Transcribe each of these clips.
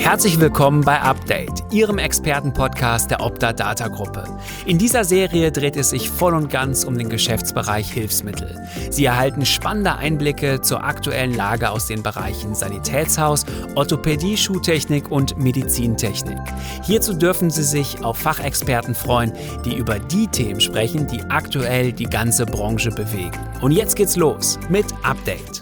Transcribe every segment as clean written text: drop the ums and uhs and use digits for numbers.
Herzlich willkommen bei Update, Ihrem Expertenpodcast der Opta Data Gruppe. In dieser Serie dreht es sich voll und ganz um den Geschäftsbereich Hilfsmittel. Sie erhalten spannende Einblicke zur aktuellen Lage aus den Bereichen Sanitätshaus, Orthopädie, Schuhtechnik und Medizintechnik. Hierzu dürfen Sie sich auf Fachexperten freuen, die über die Themen sprechen, die aktuell die ganze Branche bewegen. Und jetzt geht's los mit Update.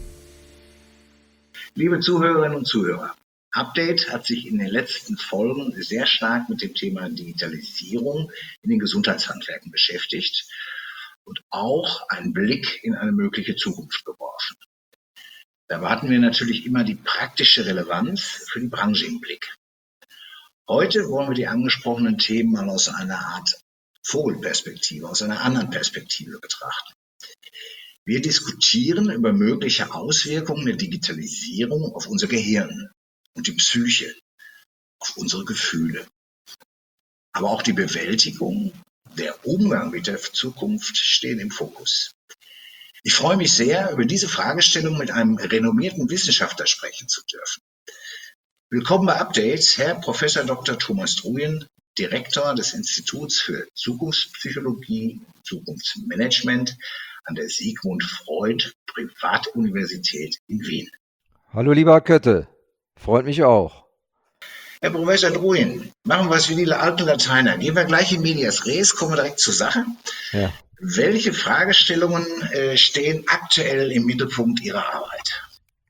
Liebe Zuhörerinnen und Zuhörer, Update hat sich in den letzten Folgen sehr stark mit dem Thema Digitalisierung in den Gesundheitshandwerken beschäftigt und auch einen Blick in eine mögliche Zukunft geworfen. Da erwarten wir natürlich immer die praktische Relevanz für die Branche im Blick. Heute wollen wir die angesprochenen Themen mal aus einer Art Vogelperspektive, aus einer anderen Perspektive betrachten. Wir diskutieren über mögliche Auswirkungen der Digitalisierung auf unser Gehirn und die Psyche, auf unsere Gefühle. Aber auch die Bewältigung, der Umgang mit der Zukunft stehen im Fokus. Ich freue mich sehr, über diese Fragestellung mit einem renommierten Wissenschaftler sprechen zu dürfen. Willkommen bei Update, Herr Prof. Dr. Thomas Druyen, Direktor des Instituts für Zukunftspsychologie und Zukunftsmanagement an der Sigmund Freud Privatuniversität in Wien. Hallo lieber Herr Kötte, freut mich auch. Herr Professor Druyen, machen wir es wie die alten Lateiner. Gehen wir gleich in medias res, kommen wir direkt zur Sache. Ja. Welche Fragestellungen stehen aktuell im Mittelpunkt Ihrer Arbeit?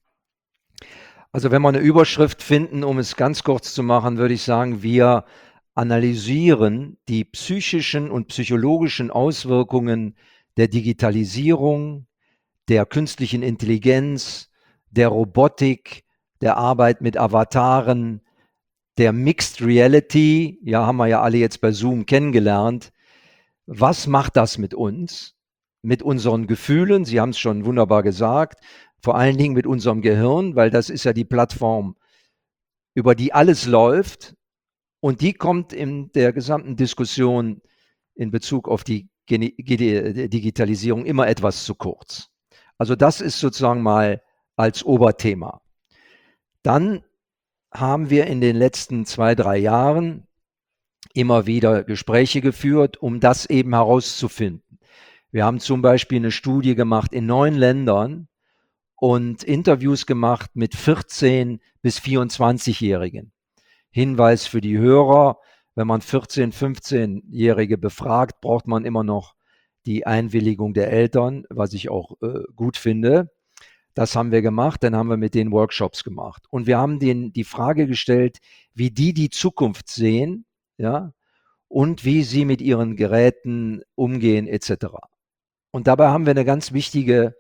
Also wenn wir eine Überschrift finden, um es ganz kurz zu machen, würde ich sagen, wir analysieren die psychischen und psychologischen Auswirkungen der Digitalisierung, der künstlichen Intelligenz, der Robotik, der Arbeit mit Avataren, der Mixed Reality, ja, haben wir ja alle jetzt bei Zoom kennengelernt. Was macht das mit uns? Mit unseren Gefühlen, Sie haben es schon wunderbar gesagt, vor allen Dingen mit unserem Gehirn, weil das ist ja die Plattform, über die alles läuft und die kommt in der gesamten Diskussion in Bezug auf die Digitalisierung immer etwas zu kurz. Also das ist sozusagen mal als Oberthema. Dann haben wir in den letzten 2-3 Jahren immer wieder Gespräche geführt, um das eben herauszufinden. Wir haben zum Beispiel eine Studie gemacht in 9 Ländern und Interviews gemacht mit 14- bis 24-Jährigen. Hinweis für die Hörer, wenn man 14-, 15-Jährige befragt, braucht man immer noch die Einwilligung der Eltern, was ich auch gut finde. Das haben wir gemacht, dann haben wir mit denen Workshops gemacht. Und wir haben denen die Frage gestellt, wie die Zukunft sehen, ja, und wie sie mit ihren Geräten umgehen etc. Und dabei haben wir eine ganz wichtige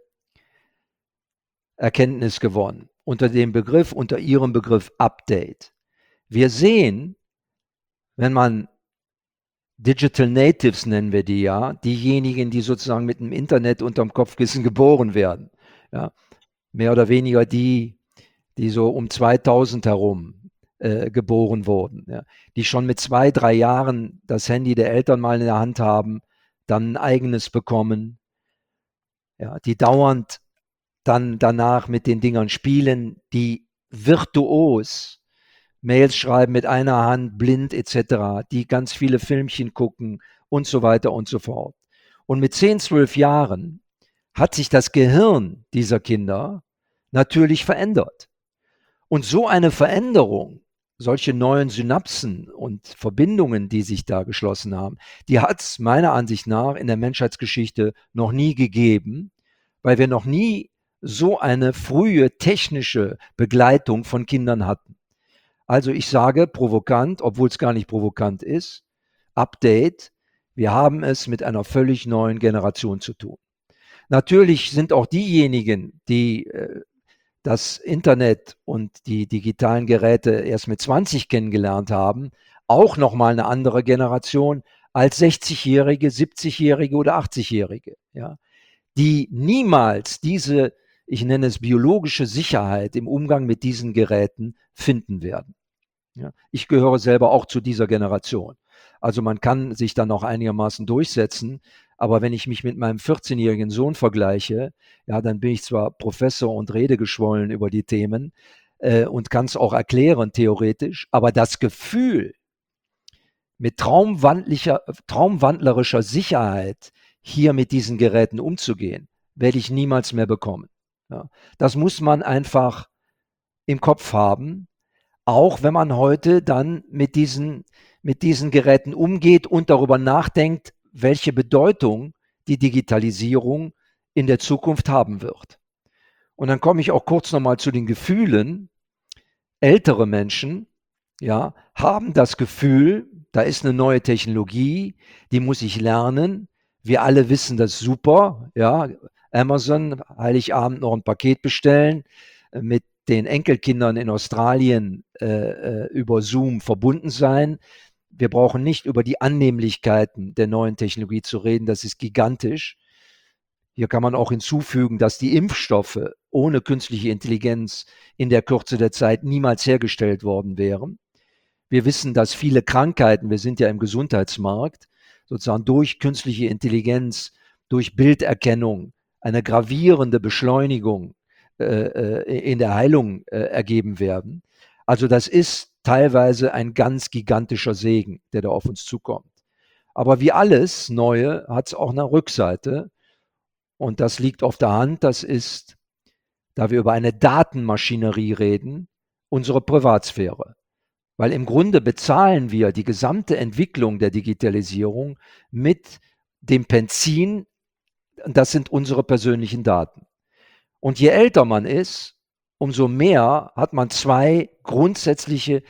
Erkenntnis gewonnen, unter ihrem Begriff Update. Wir sehen, wenn man Digital Natives nennen wir die ja, diejenigen, die sozusagen mit dem Internet unterm Kopfkissen geboren werden, ja, mehr oder weniger die so um 2000 herum geboren wurden, ja, die schon mit 2-3 Jahren das Handy der Eltern mal in der Hand haben, dann ein eigenes bekommen, ja, die dauernd dann danach mit den Dingern spielen, die virtuos Mails schreiben mit einer Hand, blind etc., die ganz viele Filmchen gucken und so weiter und so fort. Und mit 10, 12 Jahren hat sich das Gehirn dieser Kinder natürlich verändert. Und so eine Veränderung, solche neuen Synapsen und Verbindungen, die sich da geschlossen haben, die hat es meiner Ansicht nach in der Menschheitsgeschichte noch nie gegeben, weil wir noch nie so eine frühe technische Begleitung von Kindern hatten. Also ich sage provokant, obwohl es gar nicht provokant ist, Update, wir haben es mit einer völlig neuen Generation zu tun. Natürlich sind auch diejenigen, die das Internet und die digitalen Geräte erst mit 20 kennengelernt haben, auch nochmal eine andere Generation als 60-Jährige, 70-Jährige oder 80-Jährige, ja, die niemals diese, ich nenne es biologische Sicherheit im Umgang mit diesen Geräten finden werden. Ja, ich gehöre selber auch zu dieser Generation. Also man kann sich dann auch einigermaßen durchsetzen, aber wenn ich mich mit meinem 14-jährigen Sohn vergleiche, ja, dann bin ich zwar Professor und rede geschwollen über die Themen, und kann es auch erklären, theoretisch. Aber das Gefühl, mit traumwandlerischer Sicherheit hier mit diesen Geräten umzugehen, werde ich niemals mehr bekommen. Ja, das muss man einfach im Kopf haben, auch wenn man heute dann mit diesen Geräten umgeht und darüber nachdenkt, welche Bedeutung die Digitalisierung in der Zukunft haben wird. Und dann komme ich auch kurz nochmal zu den Gefühlen. Ältere Menschen, ja, haben das Gefühl, da ist eine neue Technologie, die muss ich lernen. Wir alle wissen das super, ja. Amazon, Heiligabend noch ein Paket bestellen, mit den Enkelkindern in Australien über Zoom verbunden sein. Wir brauchen nicht über die Annehmlichkeiten der neuen Technologie zu reden, das ist gigantisch. Hier kann man auch hinzufügen, dass die Impfstoffe ohne künstliche Intelligenz in der Kürze der Zeit niemals hergestellt worden wären. Wir wissen, dass viele Krankheiten, wir sind ja im Gesundheitsmarkt, sozusagen durch künstliche Intelligenz, durch Bilderkennung eine gravierende Beschleunigung in der Heilung ergeben werden. Also das ist teilweise ein ganz gigantischer Segen, der da auf uns zukommt. Aber wie alles Neue hat es auch eine Rückseite. Und das liegt auf der Hand, das ist, da wir über eine Datenmaschinerie reden, unsere Privatsphäre. Weil im Grunde bezahlen wir die gesamte Entwicklung der Digitalisierung mit dem Benzin, das sind unsere persönlichen Daten. Und je älter man ist, umso mehr hat man zwei grundsätzliche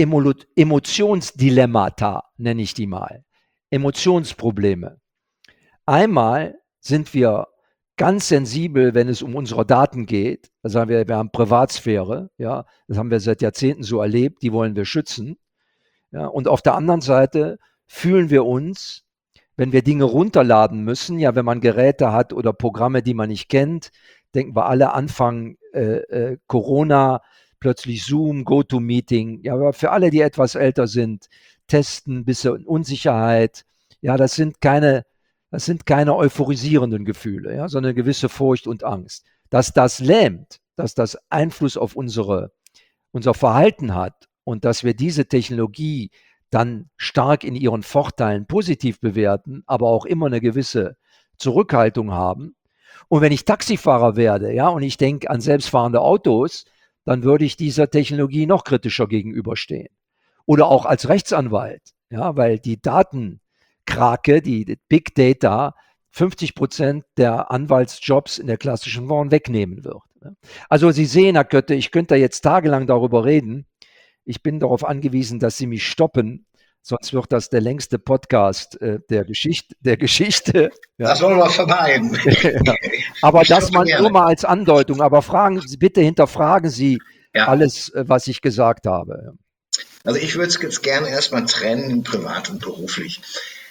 Emotionsdilemmata, nenne ich die mal. Emotionsprobleme. Einmal sind wir ganz sensibel, wenn es um unsere Daten geht. Da sagen wir haben Privatsphäre, ja, das haben wir seit Jahrzehnten so erlebt, die wollen wir schützen. Ja, und auf der anderen Seite fühlen wir uns, wenn wir Dinge runterladen müssen, ja, wenn man Geräte hat oder Programme, die man nicht kennt, denken wir alle Anfang Corona, plötzlich Zoom, GoToMeeting, ja, aber für alle, die etwas älter sind, testen, bisschen Unsicherheit, ja, das sind keine euphorisierenden Gefühle, ja, sondern eine gewisse Furcht und Angst. Dass das lähmt, dass das Einfluss auf unser Verhalten hat und dass wir diese Technologie dann stark in ihren Vorteilen positiv bewerten, aber auch immer eine gewisse Zurückhaltung haben. Und wenn ich Taxifahrer werde, ja, und ich denke an selbstfahrende Autos, dann würde ich dieser Technologie noch kritischer gegenüberstehen. Oder auch als Rechtsanwalt, ja, weil die Datenkrake, die Big Data, 50% der Anwaltsjobs in der klassischen Form wegnehmen wird. Also Sie sehen, Herr Kötte, ich könnte jetzt tagelang darüber reden. Ich bin darauf angewiesen, dass Sie mich stoppen, sonst wird das der längste Podcast der Geschichte. Ja. Das wollen wir vermeiden. Ja. Aber das nur mal als Andeutung. Aber bitte hinterfragen Sie alles, was ich gesagt habe. Also ich würde es jetzt gerne erstmal trennen, privat und beruflich.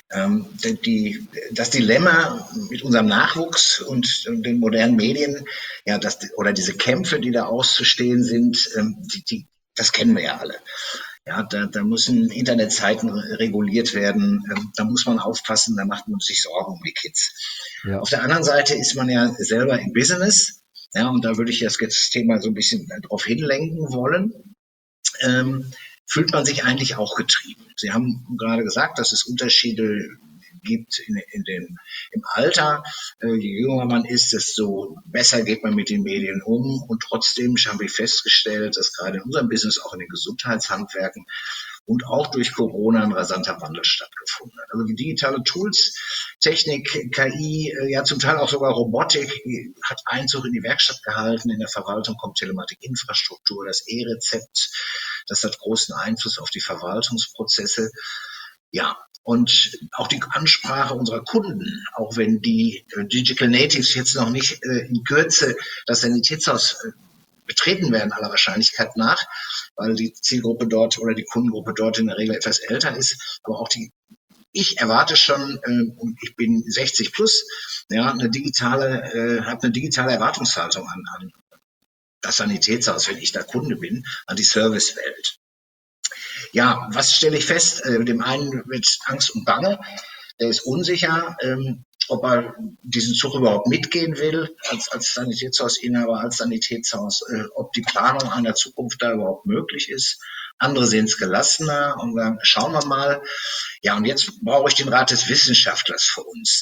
Das Dilemma mit unserem Nachwuchs und den modernen Medien, ja, oder diese Kämpfe, die da auszustehen sind, das kennen wir ja alle. Ja, da müssen Internetseiten reguliert werden, da muss man aufpassen, da macht man sich Sorgen um die Kids. Ja. Auf der anderen Seite ist man ja selber im Business, ja, und da würde ich jetzt das Thema so ein bisschen drauf hinlenken wollen. Fühlt man sich eigentlich auch getrieben? Sie haben gerade gesagt, dass es Unterschiede gibt im Alter. Je jünger man ist, desto besser geht man mit den Medien um. Und trotzdem haben wir festgestellt, dass gerade in unserem Business, auch in den Gesundheitshandwerken und auch durch Corona ein rasanter Wandel stattgefunden hat. Also die digitale Tools, Technik, KI, ja zum Teil auch sogar Robotik hat Einzug in die Werkstatt gehalten. In der Verwaltung kommt Telematikinfrastruktur, das E-Rezept. Das hat großen Einfluss auf die Verwaltungsprozesse. Ja, und auch die Ansprache unserer Kunden, auch wenn die Digital Natives jetzt noch nicht in Kürze das Sanitätshaus betreten werden, aller Wahrscheinlichkeit nach, weil die Zielgruppe dort oder die Kundengruppe dort in der Regel etwas älter ist. Aber auch ich erwarte schon, und ich bin 60 plus, ja, habe eine digitale Erwartungshaltung an das Sanitätshaus, wenn ich da Kunde bin, an die Servicewelt. Ja, was stelle ich fest? Dem einen wird Angst und Bange. der ist unsicher, ob er diesen Zug überhaupt mitgehen will, als Sanitätshausinhaber, als Sanitätshaus, ob die Planung einer Zukunft da überhaupt möglich ist. Andere sehen es gelassener und sagen, schauen wir mal. Ja, und jetzt brauche ich den Rat des Wissenschaftlers für uns.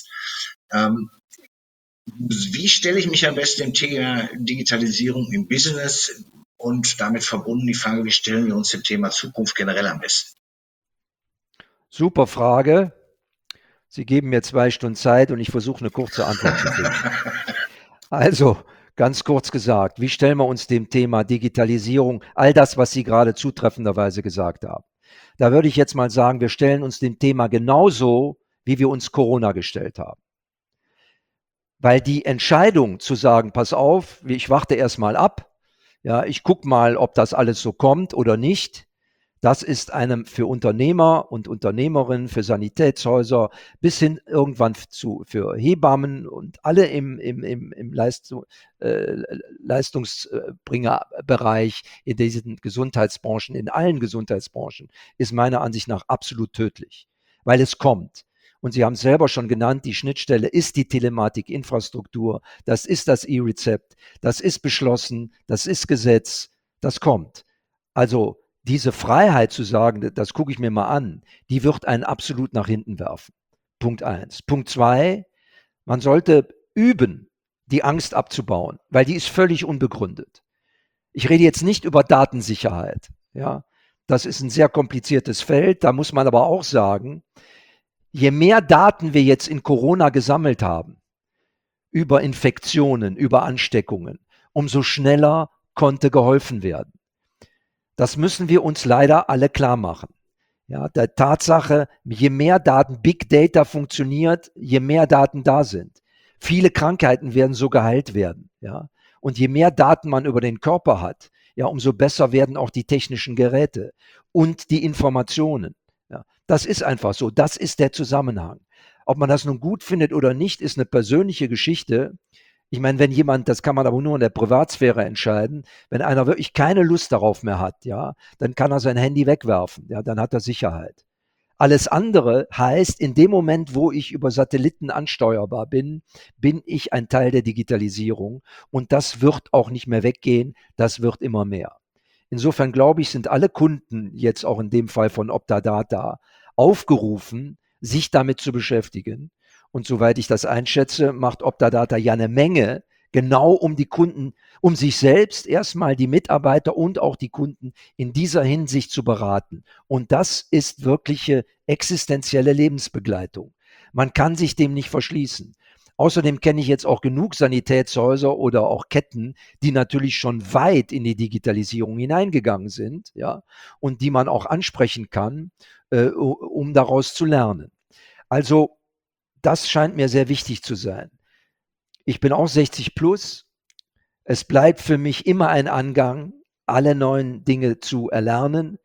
Wie stelle ich mich am besten dem Thema Digitalisierung im Business und damit verbunden die Frage, wie stellen wir uns dem Thema Zukunft generell am besten? Super Frage. Sie geben mir 2 Stunden Zeit und ich versuche eine kurze Antwort zu finden. Also, ganz kurz gesagt, wie stellen wir uns dem Thema Digitalisierung, all das, was Sie gerade zutreffenderweise gesagt haben? Da würde ich jetzt mal sagen, wir stellen uns dem Thema genauso, wie wir uns Corona gestellt haben. Weil die Entscheidung zu sagen, pass auf, ich warte erst mal ab, ja, ich gucke mal, ob das alles so kommt oder nicht, das ist einem für Unternehmer und Unternehmerinnen, für Sanitätshäuser bis hin irgendwann für Hebammen und alle im Leistungsbringerbereich in diesen Gesundheitsbranchen, in allen Gesundheitsbranchen, ist meiner Ansicht nach absolut tödlich, weil es kommt. Und Sie haben es selber schon genannt, die Schnittstelle ist die Telematikinfrastruktur, das ist das E-Rezept, das ist beschlossen, das ist Gesetz, das kommt. Also diese Freiheit zu sagen, das gucke ich mir mal an, die wird einen absolut nach hinten werfen. Punkt 1. Punkt 2, man sollte üben, die Angst abzubauen, weil die ist völlig unbegründet. Ich rede jetzt nicht über Datensicherheit. Ja, das ist ein sehr kompliziertes Feld. Da muss man aber auch sagen, je mehr Daten wir jetzt in Corona gesammelt haben, über Infektionen, über Ansteckungen, umso schneller konnte geholfen werden. Das müssen wir uns leider alle klar machen. Ja, der Tatsache, je mehr Daten, Big Data funktioniert, je mehr Daten da sind. Viele Krankheiten werden so geheilt werden. Ja, und je mehr Daten man über den Körper hat, ja, umso besser werden auch die technischen Geräte und die Informationen. Ja, das ist einfach so. Das ist der Zusammenhang. Ob man das nun gut findet oder nicht, ist eine persönliche Geschichte. Ich meine, wenn jemand, das kann man aber nur in der Privatsphäre entscheiden, wenn einer wirklich keine Lust darauf mehr hat, ja, dann kann er sein Handy wegwerfen, ja, dann hat er Sicherheit. Alles andere heißt, in dem Moment, wo ich über Satelliten ansteuerbar bin, bin ich ein Teil der Digitalisierung und das wird auch nicht mehr weggehen, das wird immer mehr. Insofern glaube ich, sind alle Kunden jetzt auch in dem Fall von Optadata aufgerufen, sich damit zu beschäftigen. Und soweit ich das einschätze, macht Optadata ja eine Menge, genau um die Kunden, um sich selbst erstmal die Mitarbeiter und auch die Kunden in dieser Hinsicht zu beraten. Und das ist wirkliche existenzielle Lebensbegleitung. Man kann sich dem nicht verschließen. Außerdem kenne ich jetzt auch genug Sanitätshäuser oder auch Ketten, die natürlich schon weit in die Digitalisierung hineingegangen sind, ja, und die man auch ansprechen kann, um daraus zu lernen. Also das scheint mir sehr wichtig zu sein. Ich bin auch 60 plus. Es bleibt für mich immer ein Angang, alle neuen Dinge zu erlernen.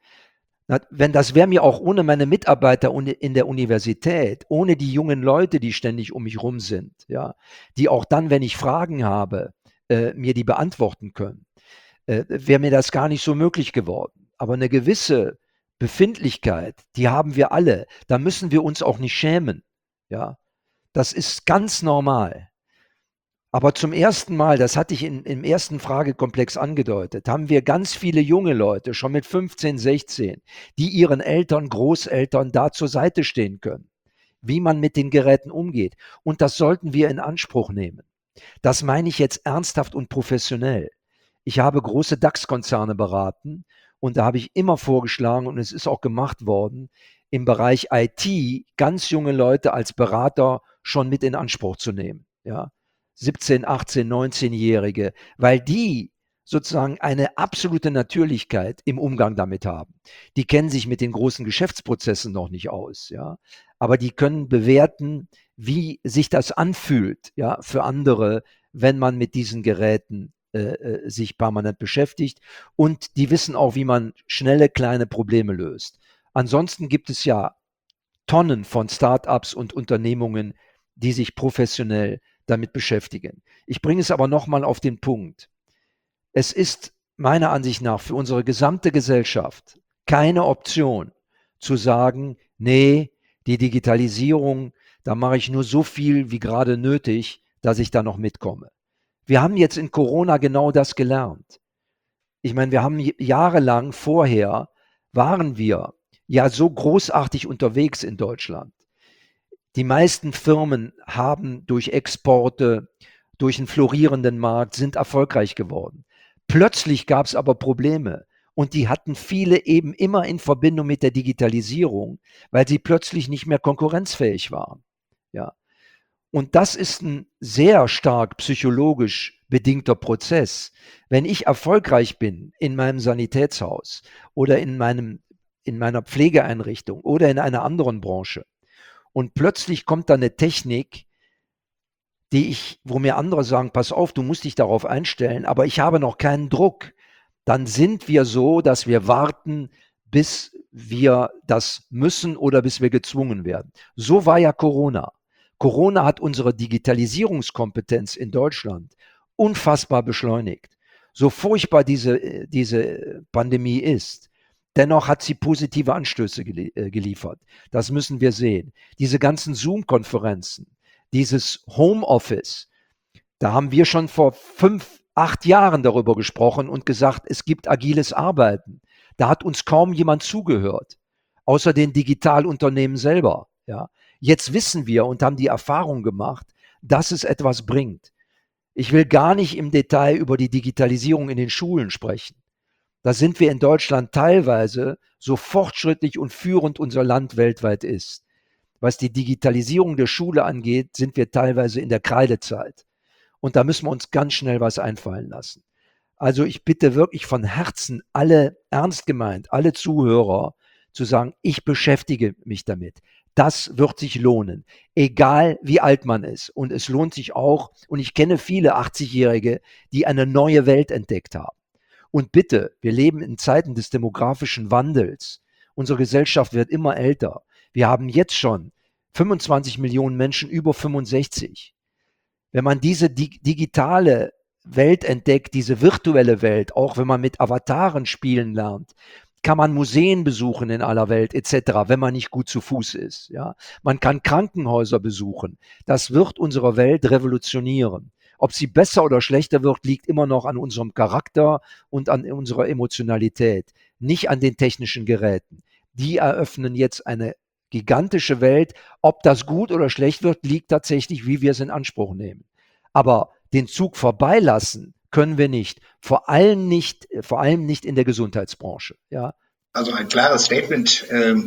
Das wäre mir auch ohne meine Mitarbeiter in der Universität, ohne die jungen Leute, die ständig um mich rum sind, ja, die auch dann, wenn ich Fragen habe, mir die beantworten können, wäre mir das gar nicht so möglich geworden. Aber eine gewisse Befindlichkeit, die haben wir alle. Da müssen wir uns auch nicht schämen. Ja, das ist ganz normal. Aber zum ersten Mal, das hatte ich im ersten Fragekomplex angedeutet, haben wir ganz viele junge Leute, schon mit 15, 16, die ihren Eltern, Großeltern da zur Seite stehen können, wie man mit den Geräten umgeht. Und das sollten wir in Anspruch nehmen. Das meine ich jetzt ernsthaft und professionell. Ich habe große DAX-Konzerne beraten und da habe ich immer vorgeschlagen, und es ist auch gemacht worden, im Bereich IT ganz junge Leute als Berater schon mit in Anspruch zu nehmen. Ja, 17, 18, 19-Jährige, weil die sozusagen eine absolute Natürlichkeit im Umgang damit haben. Die kennen sich mit den großen Geschäftsprozessen noch nicht aus, ja, aber die können bewerten, wie sich das anfühlt, ja, für andere, wenn man mit diesen Geräten sich permanent beschäftigt. Und die wissen auch, wie man schnelle kleine Probleme löst. Ansonsten gibt es ja Tonnen von Start-ups und Unternehmungen, die sich professionell damit beschäftigen. Ich bringe es aber nochmal auf den Punkt. Es ist meiner Ansicht nach für unsere gesamte Gesellschaft keine Option zu sagen, nee, die Digitalisierung, Da mache ich nur so viel wie gerade nötig, dass ich da noch mitkomme. Wir haben jetzt in Corona genau das gelernt. Ich meine, wir haben jahrelang vorher waren wir ja so großartig unterwegs in Deutschland. Die meisten Firmen haben durch Exporte, durch einen florierenden Markt, sind erfolgreich geworden. Plötzlich gab es aber Probleme und die hatten viele eben immer in Verbindung mit der Digitalisierung, weil sie plötzlich nicht mehr konkurrenzfähig waren. Ja. Und das ist ein sehr stark psychologisch bedingter Prozess. Wenn ich erfolgreich bin in meinem Sanitätshaus oder in meiner Pflegeeinrichtung oder in einer anderen Branche und plötzlich kommt da eine Technik, wo mir andere sagen, pass auf, du musst dich darauf einstellen, aber ich habe noch keinen Druck, dann sind wir so, dass wir warten, bis wir das müssen oder bis wir gezwungen werden. So war ja Corona. Corona hat unsere Digitalisierungskompetenz in Deutschland unfassbar beschleunigt. So furchtbar diese Pandemie ist, dennoch hat sie positive Anstöße geliefert. Das müssen wir sehen. Diese ganzen Zoom-Konferenzen, dieses Homeoffice, da haben wir schon vor 5, 8 Jahren darüber gesprochen und gesagt, es gibt agiles Arbeiten. Da hat uns kaum jemand zugehört, außer den Digitalunternehmen selber. Ja. Jetzt wissen wir und haben die Erfahrung gemacht, dass es etwas bringt. Ich will gar nicht im Detail über die Digitalisierung in den Schulen sprechen. Da sind wir in Deutschland teilweise so fortschrittlich und führend unser Land weltweit ist. Was die Digitalisierung der Schule angeht, sind wir teilweise in der Kreidezeit. Und da müssen wir uns ganz schnell was einfallen lassen. Also ich bitte wirklich von Herzen alle, ernst gemeint, alle Zuhörer zu sagen, ich beschäftige mich damit. Das wird sich lohnen, egal wie alt man ist. Und es lohnt sich auch, und ich kenne viele 80-Jährige, die eine neue Welt entdeckt haben. Und bitte, wir leben in Zeiten des demografischen Wandels. Unsere Gesellschaft wird immer älter. Wir haben jetzt schon 25 Millionen Menschen über 65. Wenn man diese digitale Welt entdeckt, diese virtuelle Welt, auch wenn man mit Avataren spielen lernt, kann man Museen besuchen in aller Welt etc., wenn man nicht gut zu Fuß ist. Ja? Man kann Krankenhäuser besuchen. Das wird unsere Welt revolutionieren. Ob sie besser oder schlechter wird, liegt immer noch an unserem Charakter und an unserer Emotionalität, nicht an den technischen Geräten. Die eröffnen jetzt eine gigantische Welt. Ob das gut oder schlecht wird, liegt tatsächlich, wie wir es in Anspruch nehmen. Aber den Zug vorbeilassen können wir nicht. Vor allem nicht in der Gesundheitsbranche. Ja. Also ein klares Statement.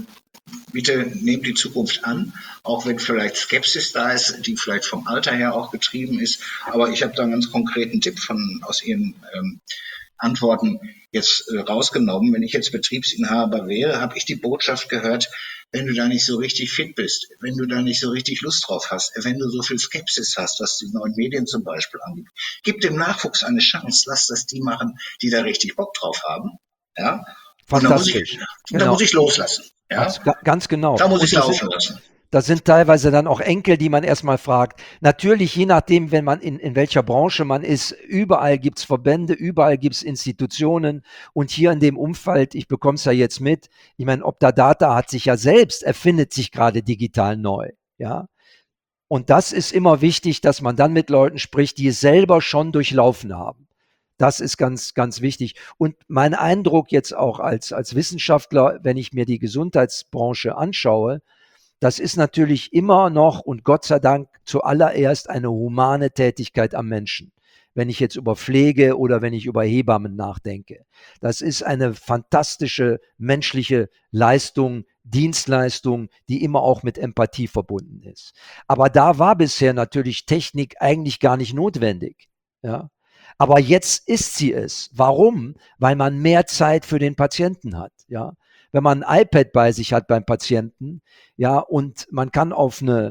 Bitte nehmt die Zukunft an, auch wenn vielleicht Skepsis da ist, die vielleicht vom Alter her auch getrieben ist. Aber ich habe da einen ganz konkreten Tipp aus Ihren Antworten jetzt rausgenommen. Wenn ich jetzt Betriebsinhaber wäre, habe ich die Botschaft gehört, wenn du da nicht so richtig fit bist, wenn du da nicht so richtig Lust drauf hast, wenn du so viel Skepsis hast, was die neuen Medien zum Beispiel angeht, gib dem Nachwuchs eine Chance, lass das die machen, die da richtig Bock drauf haben. Ja? Fantastisch. Da muss ich loslassen. Ja? Ganz genau. Da muss ich laufen lassen. Das sind teilweise dann auch Enkel, die man erstmal fragt. Natürlich, je nachdem, wenn man in welcher Branche man ist, überall gibt es Verbände, überall gibt es Institutionen. Und hier in dem Umfeld, ich bekomme es ja jetzt mit, ich meine, Optadata hat sich ja selbst, erfindet sich gerade digital neu. Ja? Und das ist immer wichtig, dass man dann mit Leuten spricht, die es selber schon durchlaufen haben. Das ist ganz, ganz wichtig. Und mein Eindruck jetzt auch als Wissenschaftler, wenn ich mir die Gesundheitsbranche anschaue, das ist natürlich immer noch und Gott sei Dank zuallererst eine humane Tätigkeit am Menschen. Wenn ich jetzt über Pflege oder wenn ich über Hebammen nachdenke. Das ist eine fantastische menschliche Leistung, Dienstleistung, die immer auch mit Empathie verbunden ist. Aber da war bisher natürlich Technik eigentlich gar nicht notwendig. Ja? Aber jetzt ist sie es. Warum? Weil man mehr Zeit für den Patienten hat. Ja? Wenn man ein iPad bei sich hat beim Patienten, ja, und man kann auf ein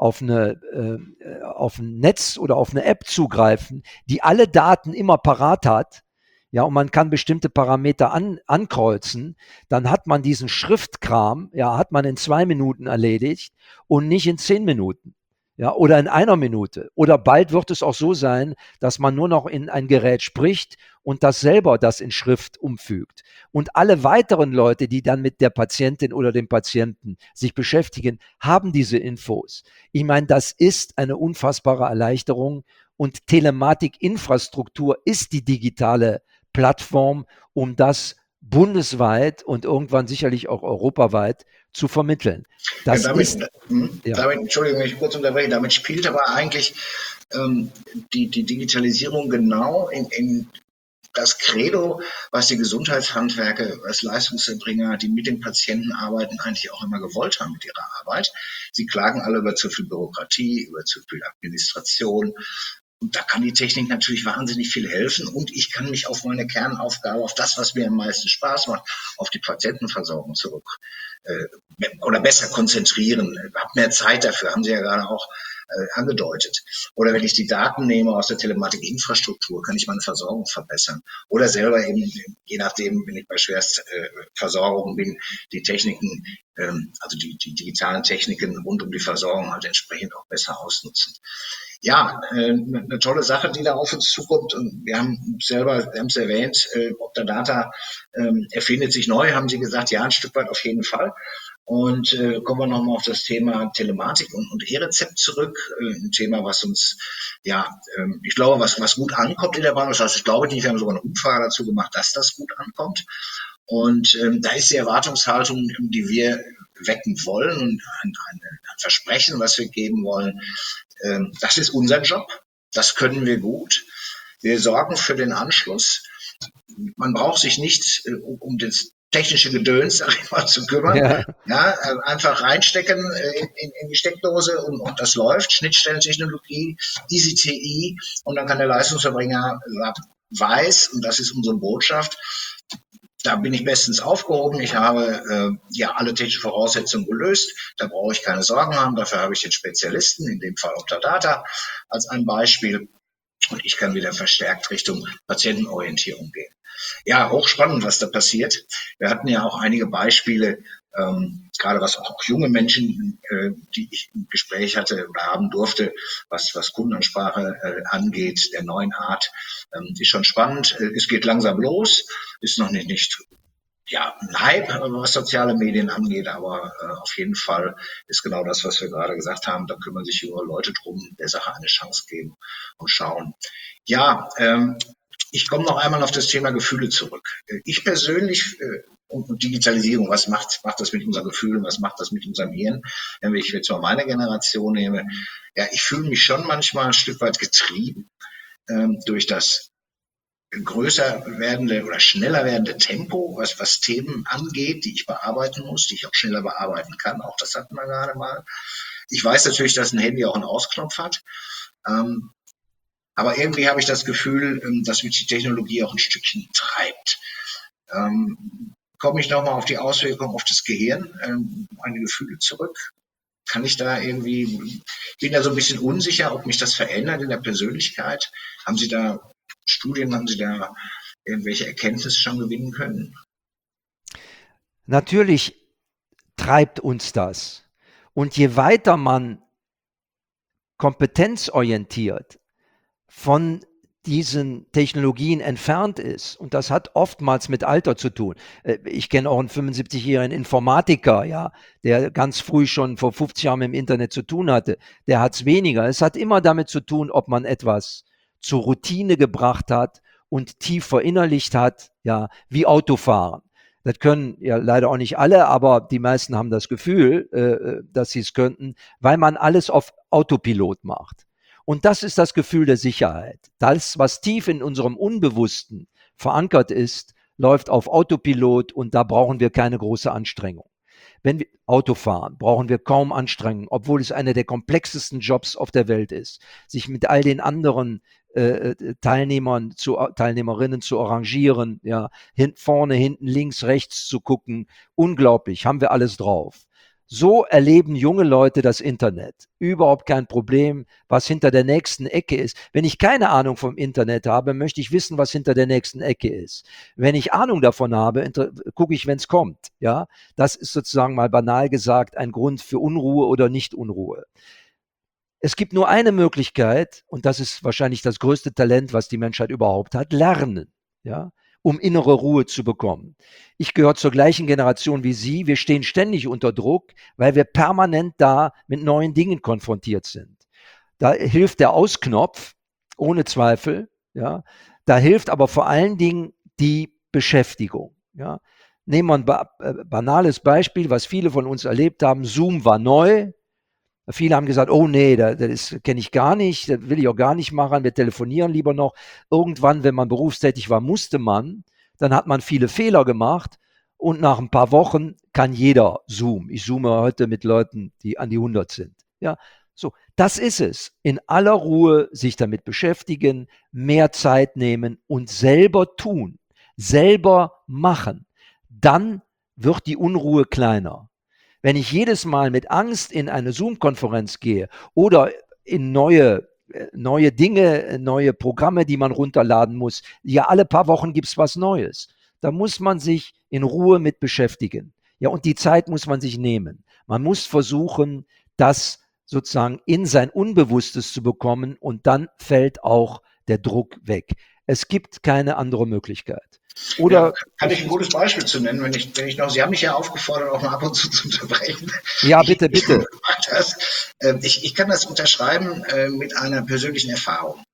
Netz oder auf eine App zugreifen, die alle Daten immer parat hat, ja, und man kann bestimmte Parameter ankreuzen, dann hat man diesen Schriftkram, ja, hat man in 2 Minuten erledigt und nicht in 10 Minuten. Ja, oder in einer Minute. Oder bald wird es auch so sein, dass man nur noch in ein Gerät spricht und das selber das in Schrift umfügt. Und alle weiteren Leute, die dann mit der Patientin oder dem Patienten sich beschäftigen, haben diese Infos. Ich meine, das ist eine unfassbare Erleichterung und Telematikinfrastruktur ist die digitale Plattform, um das bundesweit und irgendwann sicherlich auch europaweit zu vermitteln. Ja, Das ist, ja. Entschuldigung, wenn ich kurz unterbreche, damit spielt aber eigentlich ähm, die Digitalisierung genau in das Credo, was die Gesundheitshandwerke, was Leistungserbringer, die mit den Patienten arbeiten, eigentlich auch immer gewollt haben mit ihrer Arbeit. Sie klagen alle über zu viel Bürokratie, über zu viel Administration. Und da kann die Technik natürlich wahnsinnig viel helfen. Und ich kann mich auf meine Kernaufgabe, auf das, was mir am meisten Spaß macht, auf die Patientenversorgung zurück oder besser konzentrieren. Habe mehr Zeit dafür, haben Sie ja gerade auch angedeutet. Oder wenn ich die Daten nehme aus der Telematikinfrastruktur, kann ich meine Versorgung verbessern. Oder selber eben, je nachdem, wenn ich bei Schwerstversorgung bin, die Techniken, also die digitalen Techniken rund um die Versorgung halt entsprechend auch besser ausnutzen. Ja, eine tolle Sache, die da auf uns zukommt. Und wir haben es erwähnt, Optadata erfindet sich neu, haben Sie gesagt, ja, ein Stück weit auf jeden Fall. Und kommen wir nochmal auf das Thema Telematik und E-Rezept zurück. Ein Thema, was uns, ich glaube, was gut ankommt in der Branche. Das heißt, ich glaube nicht, wir haben sogar eine Umfrage dazu gemacht, dass das gut ankommt. Und da ist die Erwartungshaltung, die wir wecken wollen und ein Versprechen, was wir geben wollen, das ist unser Job. Das können wir gut. Wir sorgen für den Anschluss. Man braucht sich nicht um das technische Gedöns, sag ich mal, zu kümmern. Ja, einfach reinstecken in die Steckdose und das läuft. Schnittstellentechnologie, EasyTI und dann kann der Leistungserbringer weiß, und das ist unsere Botschaft, da bin ich bestens aufgehoben. Ich habe alle technischen Voraussetzungen gelöst. Da brauche ich keine Sorgen haben. Dafür habe ich den Spezialisten, in dem Fall Optadata als ein Beispiel. Und ich kann wieder verstärkt Richtung Patientenorientierung gehen. Ja, hochspannend, was da passiert. Wir hatten ja auch einige Beispiele, gerade was auch junge Menschen, die ich im Gespräch hatte oder haben durfte, was Kundenansprache angeht, der neuen Art, ist schon spannend. Es geht langsam los, ist noch nicht ein Hype, was soziale Medien angeht, aber auf jeden Fall ist genau das, was wir gerade gesagt haben. Da kümmern sich junge Leute drum, der Sache eine Chance geben und schauen. Ja, ich komme noch einmal auf das Thema Gefühle zurück. Ich persönlich und Digitalisierung, was macht das mit unseren Gefühlen, was macht das mit unserem Hirn? Wenn ich jetzt mal meine Generation nehme, ja, ich fühle mich schon manchmal ein Stück weit getrieben durch das größer werdende oder schneller werdende Tempo, was Themen angeht, die ich bearbeiten muss, die ich auch schneller bearbeiten kann. Auch das hatten wir gerade mal. Ich weiß natürlich, dass ein Handy auch einen Ausknopf hat. Aber irgendwie habe ich das Gefühl, dass mich die Technologie auch ein Stückchen treibt. Komme ich nochmal auf die Auswirkungen auf das Gehirn, meine Gefühle zurück? Kann ich da irgendwie, bin da so ein bisschen unsicher, ob mich das verändert in der Persönlichkeit. Haben Sie da Studien, haben Sie da irgendwelche Erkenntnisse schon gewinnen können? Natürlich treibt uns das. Und je weiter man kompetenzorientiert von diesen Technologien entfernt ist, und das hat oftmals mit Alter zu tun. Ich kenne auch einen 75-jährigen Informatiker, ja, der ganz früh schon vor 50 Jahren mit dem Internet zu tun hatte. Der hat es weniger. Es hat immer damit zu tun, ob man etwas zur Routine gebracht hat und tief verinnerlicht hat, ja, wie Autofahren. Das können ja leider auch nicht alle, aber die meisten haben das Gefühl, dass sie es könnten, weil man alles auf Autopilot macht. Und das ist das Gefühl der Sicherheit. Das, was tief in unserem Unbewussten verankert ist, läuft auf Autopilot und da brauchen wir keine große Anstrengung. Wenn wir Auto fahren, brauchen wir kaum Anstrengung, obwohl es einer der komplexesten Jobs auf der Welt ist, sich mit all den anderen Teilnehmerinnen zu arrangieren, ja, vorne, hinten, links, rechts zu gucken. Unglaublich, haben wir alles drauf. So erleben junge Leute das Internet. Überhaupt kein Problem, was hinter der nächsten Ecke ist. Wenn ich keine Ahnung vom Internet habe, möchte ich wissen, was hinter der nächsten Ecke ist. Wenn ich Ahnung davon habe, gucke ich, wenn es kommt. Ja? Das ist sozusagen mal banal gesagt ein Grund für Unruhe oder Nicht-Unruhe. Es gibt nur eine Möglichkeit, und das ist wahrscheinlich das größte Talent, was die Menschheit überhaupt hat: Lernen, ja, um innere Ruhe zu bekommen. Ich gehöre zur gleichen Generation wie Sie. Wir stehen ständig unter Druck, weil wir permanent da mit neuen Dingen konfrontiert sind. Da hilft der Ausknopf, ohne Zweifel, ja. Da hilft aber vor allen Dingen die Beschäftigung, ja. Nehmen wir ein banales Beispiel, was viele von uns erlebt haben. Zoom war neu. Viele haben gesagt: oh nee, das kenne ich gar nicht, das will ich auch gar nicht machen, wir telefonieren lieber noch. Irgendwann, wenn man berufstätig war, musste man, dann hat man viele Fehler gemacht und nach ein paar Wochen kann jeder Zoom. Ich zoome heute mit Leuten, die an die 100 sind. Ja, so, das ist es. In aller Ruhe sich damit beschäftigen, mehr Zeit nehmen und selber tun, selber machen. Dann wird die Unruhe kleiner. Wenn ich jedes Mal mit Angst in eine Zoom-Konferenz gehe oder in neue Dinge, neue Programme, die man runterladen muss, ja, alle paar Wochen gibt es was Neues. Da muss man sich in Ruhe mit beschäftigen. Ja, und die Zeit muss man sich nehmen. Man muss versuchen, das sozusagen in sein Unbewusstes zu bekommen und dann fällt auch der Druck weg. Es gibt keine andere Möglichkeit. Oder Ja, kann ich ein gutes Beispiel zu nennen, wenn ich noch, Sie haben mich ja aufgefordert, auch mal ab und zu unterbrechen. ja, bitte, Ich bitte. mach das. Ich kann das unterschreiben mit einer persönlichen Erfahrung.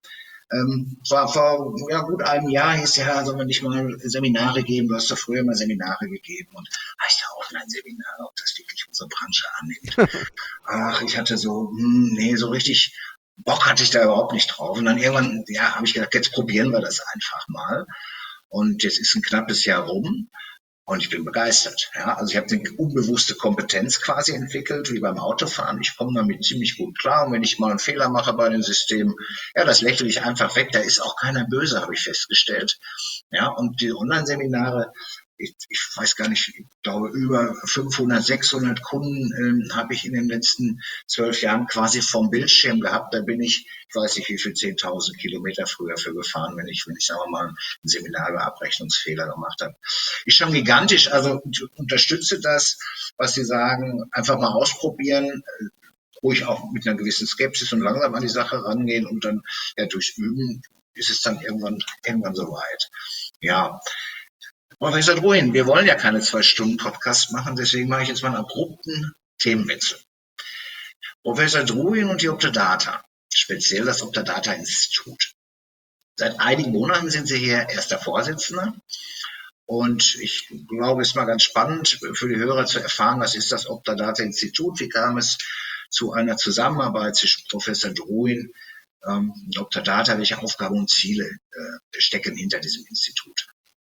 Vor ja, gut einem Jahr hieß ja, soll man nicht mal Seminare geben? Du hast doch früher mal Seminare gegeben und ich ja Online-Seminare, ob das wirklich unsere Branche annimmt. Ach, ich hatte so, nee, so richtig Bock hatte ich da überhaupt nicht drauf. Und dann irgendwann, ja, habe ich gedacht, jetzt probieren wir das einfach mal. Und jetzt ist ein knappes Jahr rum und ich bin begeistert. Ja, also ich habe eine unbewusste Kompetenz quasi entwickelt, wie beim Autofahren. Ich komme damit ziemlich gut klar. Und wenn ich mal einen Fehler mache bei dem System, ja, das lächle ich einfach weg. Da ist auch keiner böse, habe ich festgestellt. Ja, und die Online-Seminare, ich weiß gar nicht, ich glaube, über 500, 600 Kunden habe ich in den letzten 12 Jahren quasi vom Bildschirm gehabt. Da bin ich weiß nicht, wie viel 10.000 Kilometer früher für gefahren, wenn ich, sagen wir mal, ein Seminar über Abrechnungsfehler gemacht habe. Ist schon gigantisch. Also ich unterstütze das, was Sie sagen, einfach mal ausprobieren, ruhig auch mit einer gewissen Skepsis und langsam an die Sache rangehen und dann ja durchs Üben ist es dann irgendwann soweit. Ja, Professor Druin, wir wollen ja keine 2-Stunden-Podcast machen, deswegen mache ich jetzt mal einen abrupten Themenwechsel. Professor Druin und die Optadata, speziell das Optadata-Institut. Seit einigen Monaten sind Sie hier erster Vorsitzender und ich glaube, es ist mal ganz spannend für die Hörer zu erfahren, was ist das Optadata-Institut, wie kam es zu einer Zusammenarbeit zwischen Professor Druin und Optadata, welche Aufgaben und Ziele stecken hinter diesem Institut?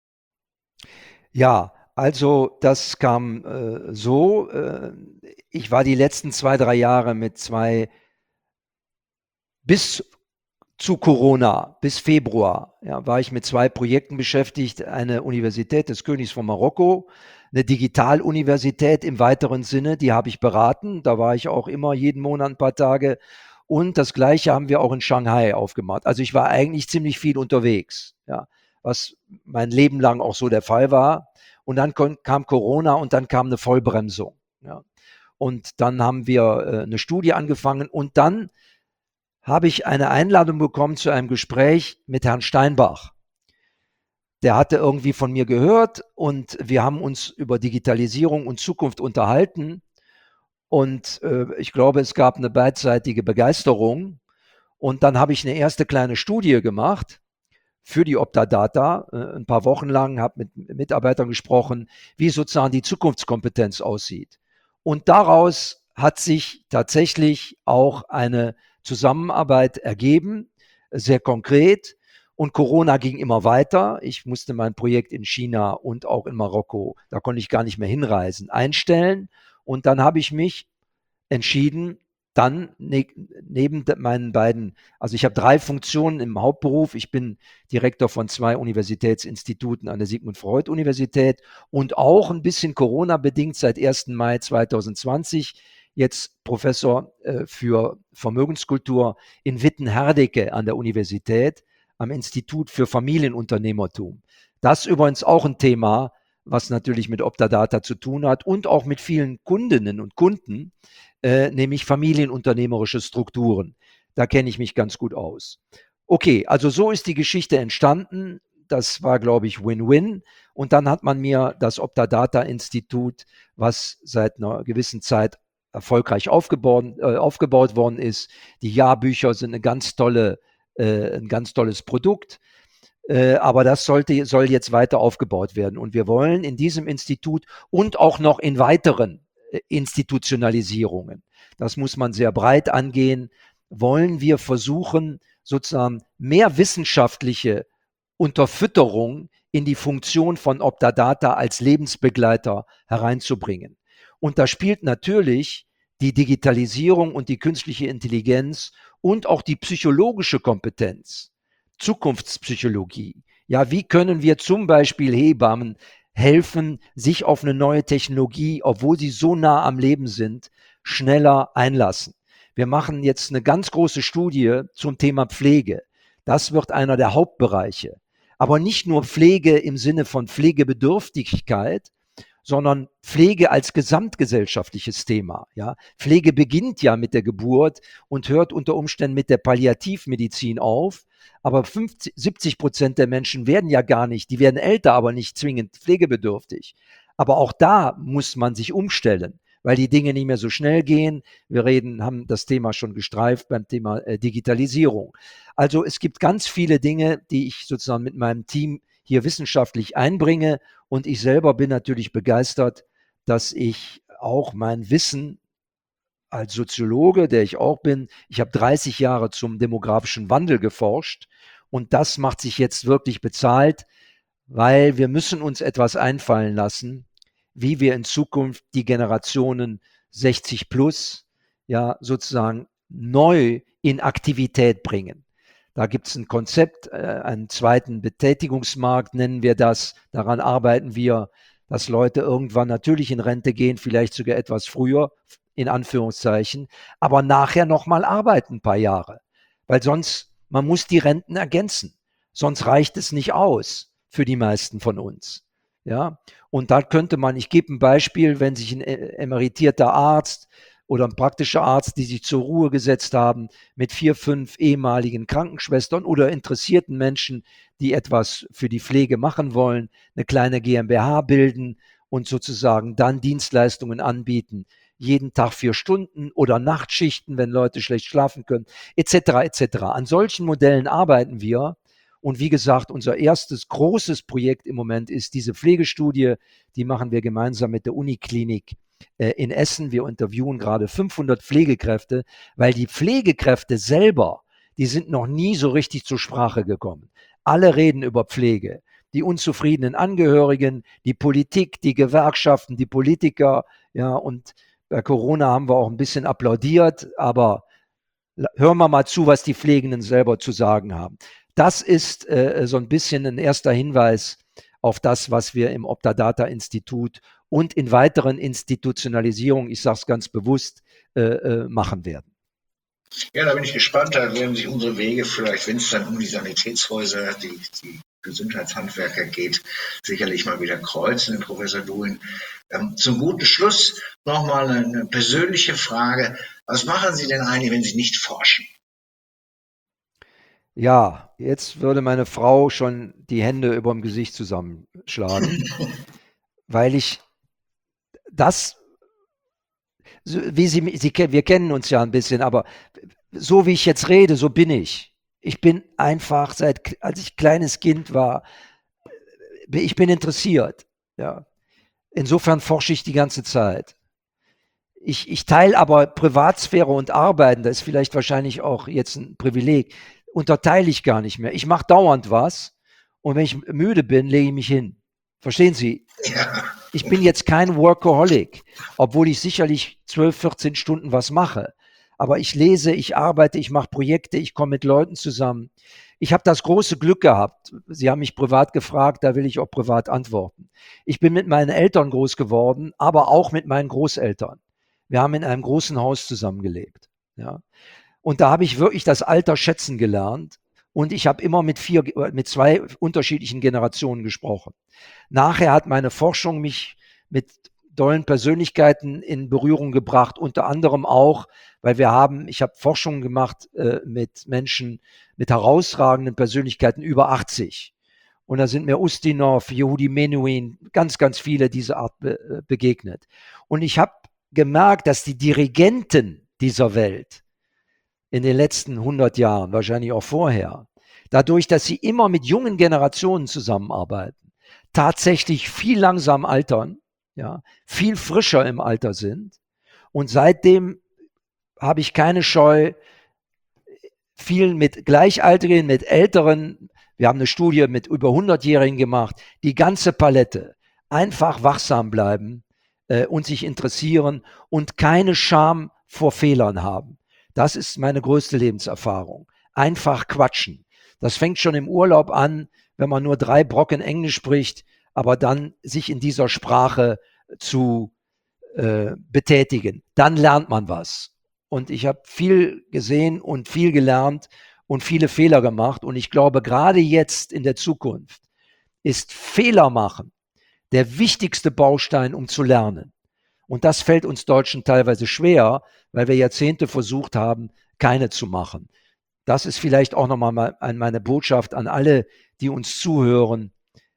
Ja, also das kam so. Ich war die letzten 2, 3 Jahre bis zu Corona, bis Februar, ja, war ich mit 2 Projekten beschäftigt. Eine Universität des Königs von Marokko, eine Digitaluniversität im weiteren Sinne, die habe ich beraten. Da war ich auch immer jeden Monat ein paar Tage. Und das Gleiche haben wir auch in Shanghai aufgemacht. Also ich war eigentlich ziemlich viel unterwegs, ja, was mein Leben lang auch so der Fall war. Und dann kam Corona und dann kam eine Vollbremsung. Ja. Und dann haben wir eine Studie angefangen und dann habe ich eine Einladung bekommen zu einem Gespräch mit Herrn Steinbach. Der hatte irgendwie von mir gehört und wir haben uns über Digitalisierung und Zukunft unterhalten. Und ich glaube, es gab eine beidseitige Begeisterung. Und dann habe ich eine erste kleine Studie gemacht für die Optadata, ein paar Wochen lang, habe mit Mitarbeitern gesprochen, wie sozusagen die Zukunftskompetenz aussieht. Und daraus hat sich tatsächlich auch eine Zusammenarbeit ergeben, sehr konkret. Und Corona ging immer weiter. Ich musste mein Projekt in China und auch in Marokko, da konnte ich gar nicht mehr hinreisen, einstellen. Und dann habe ich mich entschieden, dann neben meinen beiden, also ich habe 3 Funktionen im Hauptberuf. Ich bin Direktor von 2 Universitätsinstituten an der Sigmund Freud Universität und auch ein bisschen Corona-bedingt seit 1. Mai 2020 jetzt Professor für Vermögenskultur in Witten-Herdecke an der Universität am Institut für Familienunternehmertum. Das übrigens auch ein Thema, was natürlich mit Optadata zu tun hat und auch mit vielen Kundinnen und Kunden, nämlich familienunternehmerische Strukturen. Da kenne ich mich ganz gut aus. Okay, also so ist die Geschichte entstanden. Das war, glaube ich, Win-Win. Und dann hat man mir das Optadata-Institut, was seit einer gewissen Zeit erfolgreich aufgebaut worden ist. Die Jahrbücher sind ein ganz tolles Produkt. Aber das soll jetzt weiter aufgebaut werden. Und wir wollen in diesem Institut und auch noch in weiteren Institutionalisierungen, das muss man sehr breit angehen, wollen wir versuchen, sozusagen mehr wissenschaftliche Unterfütterung in die Funktion von Optadata als Lebensbegleiter hereinzubringen. Und da spielt natürlich die Digitalisierung und die künstliche Intelligenz und auch die psychologische Kompetenz, Zukunftspsychologie. Ja, wie können wir zum Beispiel Hebammen helfen, sich auf eine neue Technologie, obwohl sie so nah am Leben sind, schneller einlassen? Wir machen jetzt eine ganz große Studie zum Thema Pflege. Das wird einer der Hauptbereiche. Aber nicht nur Pflege im Sinne von Pflegebedürftigkeit, sondern Pflege als gesamtgesellschaftliches Thema. Ja? Pflege beginnt ja mit der Geburt und hört unter Umständen mit der Palliativmedizin auf. Aber 70% der Menschen werden ja gar nicht, die werden älter, aber nicht zwingend pflegebedürftig. Aber auch da muss man sich umstellen, weil die Dinge nicht mehr so schnell gehen. Wir haben das Thema schon gestreift beim Thema Digitalisierung. Also es gibt ganz viele Dinge, die ich sozusagen mit meinem Team hier wissenschaftlich einbringe. Und ich selber bin natürlich begeistert, dass ich auch mein Wissen als Soziologe, der ich auch bin, ich habe 30 Jahre zum demografischen Wandel geforscht und das macht sich jetzt wirklich bezahlt, weil wir müssen uns etwas einfallen lassen, wie wir in Zukunft die Generationen 60 plus ja sozusagen neu in Aktivität bringen. Da gibt es ein Konzept, einen zweiten Betätigungsmarkt nennen wir das. Daran arbeiten wir, dass Leute irgendwann natürlich in Rente gehen, vielleicht sogar etwas früher, in Anführungszeichen, aber nachher nochmal arbeiten ein paar Jahre. Weil sonst, man muss die Renten ergänzen. Sonst reicht es nicht aus für die meisten von uns. Ja, und da könnte man, ich gebe ein Beispiel, wenn sich ein emeritierter Arzt oder ein praktischer Arzt, die sich zur Ruhe gesetzt haben, mit 4, 5 ehemaligen Krankenschwestern oder interessierten Menschen, die etwas für die Pflege machen wollen, eine kleine GmbH bilden und sozusagen dann Dienstleistungen anbieten. Jeden Tag 4 Stunden oder Nachtschichten, wenn Leute schlecht schlafen können, etc. etc. An solchen Modellen arbeiten wir. Und wie gesagt, unser erstes großes Projekt im Moment ist diese Pflegestudie. Die machen wir gemeinsam mit der Uniklinik in Essen. Wir interviewen gerade 500 Pflegekräfte, weil die Pflegekräfte selber, die sind noch nie so richtig zur Sprache gekommen. Alle reden über Pflege. Die unzufriedenen Angehörigen, die Politik, die Gewerkschaften, die Politiker. Ja, und bei Corona haben wir auch ein bisschen applaudiert, aber hören wir mal zu, was die Pflegenden selber zu sagen haben. Das ist so ein bisschen ein erster Hinweis auf das, was wir im Optadata-Institut und in weiteren Institutionalisierungen, ich sage es ganz bewusst, machen werden. Ja, da bin ich gespannt. Da werden sich unsere Wege vielleicht, wenn es dann um die Sanitätshäuser, die Gesundheitshandwerker geht, sicherlich mal wieder kreuzen, Professor Duin. Zum guten Schluss nochmal eine persönliche Frage. Was machen Sie denn eigentlich, wenn Sie nicht forschen? Ja, jetzt würde meine Frau schon die Hände über dem Gesicht zusammenschlagen, weil ich das, wir kennen uns ja ein bisschen, aber so wie ich jetzt rede, so bin ich. Ich bin einfach, als ich kleines Kind war, ich bin interessiert. Ja. Insofern forsche ich die ganze Zeit. Ich teile aber Privatsphäre und Arbeiten, das ist vielleicht wahrscheinlich auch jetzt ein Privileg, unterteile ich gar nicht mehr. Ich mache dauernd was und wenn ich müde bin, lege ich mich hin. Verstehen Sie? Ja. Ich bin jetzt kein Workaholic, obwohl ich sicherlich 12, 14 Stunden was mache. Aber ich lese, ich arbeite, ich mache Projekte, ich komme mit Leuten zusammen. Ich habe das große Glück gehabt. Sie haben mich privat gefragt, da will ich auch privat antworten. Ich bin mit meinen Eltern groß geworden, aber auch mit meinen Großeltern. Wir haben in einem großen Haus zusammengelebt. Ja. Und da habe ich wirklich das Alter schätzen gelernt Und ich habe immer mit 2 unterschiedlichen Generationen gesprochen. Nachher hat meine Forschung mich mit tollen Persönlichkeiten in Berührung gebracht, unter anderem auch, weil ich habe Forschung gemacht mit Menschen, mit herausragenden Persönlichkeiten über 80. Und da sind mir Ustinov, Yehudi Menuhin, ganz, ganz viele dieser Art begegnet. Und ich habe gemerkt, dass die Dirigenten dieser Welt in den letzten 100 Jahren, wahrscheinlich auch vorher, dadurch, dass sie immer mit jungen Generationen zusammenarbeiten, tatsächlich viel langsam altern, ja, viel frischer im Alter sind. Und seitdem habe ich keine Scheu, vielen mit Gleichaltrigen, mit Älteren, wir haben eine Studie mit über 100-Jährigen gemacht, die ganze Palette, einfach wachsam bleiben und sich interessieren und keine Scham vor Fehlern haben. Das ist meine größte Lebenserfahrung. Einfach quatschen. Das fängt schon im Urlaub an, wenn man nur 3 Brocken Englisch spricht, aber dann sich in dieser Sprache zu betätigen. Dann lernt man was. Und ich habe viel gesehen und viel gelernt und viele Fehler gemacht. Und ich glaube, gerade jetzt in der Zukunft ist Fehler machen der wichtigste Baustein, um zu lernen. Und das fällt uns Deutschen teilweise schwer, weil wir Jahrzehnte versucht haben, keine zu machen. Das ist vielleicht auch nochmal meine Botschaft an alle, die uns zuhören.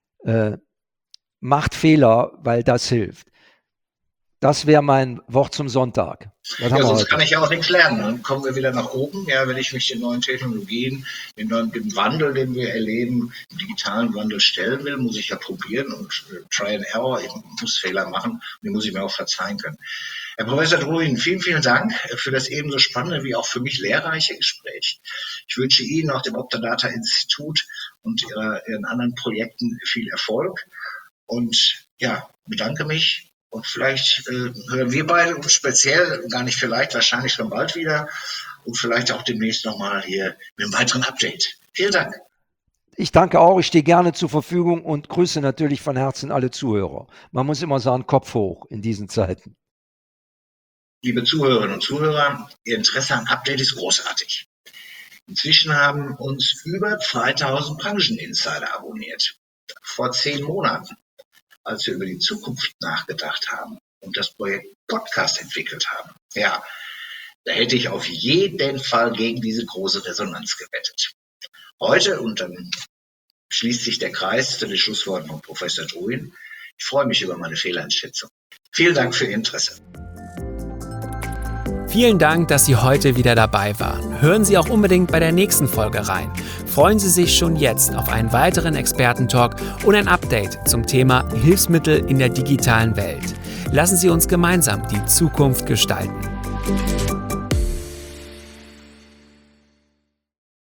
Macht Fehler, weil das hilft. Das wäre mein Wort zum Sonntag. Ja, sonst kann ich ja auch nichts lernen. Dann kommen wir wieder nach oben. Ja, wenn ich mich den neuen Technologien, dem Wandel, den wir erleben, dem digitalen Wandel stellen will, muss ich ja probieren und Try and Error. Ich muss Fehler machen und die muss ich mir auch verzeihen können. Herr Professor Druin, vielen, vielen Dank für das ebenso spannende wie auch für mich lehrreiche Gespräch. Ich wünsche Ihnen, auch dem Optadata-Institut und Ihren anderen Projekten viel Erfolg und ja, bedanke mich. Und vielleicht hören wir beide uns speziell, gar nicht vielleicht, wahrscheinlich schon bald wieder und vielleicht auch demnächst nochmal hier mit einem weiteren Update. Vielen Dank. Ich danke auch, ich stehe gerne zur Verfügung und grüße natürlich von Herzen alle Zuhörer. Man muss immer sagen, Kopf hoch in diesen Zeiten. Liebe Zuhörerinnen und Zuhörer, Ihr Interesse an Update ist großartig. Inzwischen haben uns über 2000 Brancheninsider abonniert. Vor 10 Monaten. Als wir über die Zukunft nachgedacht haben und das Projekt Podcast entwickelt haben. Ja, da hätte ich auf jeden Fall gegen diese große Resonanz gewettet. Heute, und dann schließt sich der Kreis zu den Schlussworten von Professor Druin, ich freue mich über meine Fehleinschätzung. Vielen Dank für Ihr Interesse. Vielen Dank, dass Sie heute wieder dabei waren. Hören Sie auch unbedingt bei der nächsten Folge rein. Freuen Sie sich schon jetzt auf einen weiteren Expertentalk und ein Update zum Thema Hilfsmittel in der digitalen Welt. Lassen Sie uns gemeinsam die Zukunft gestalten.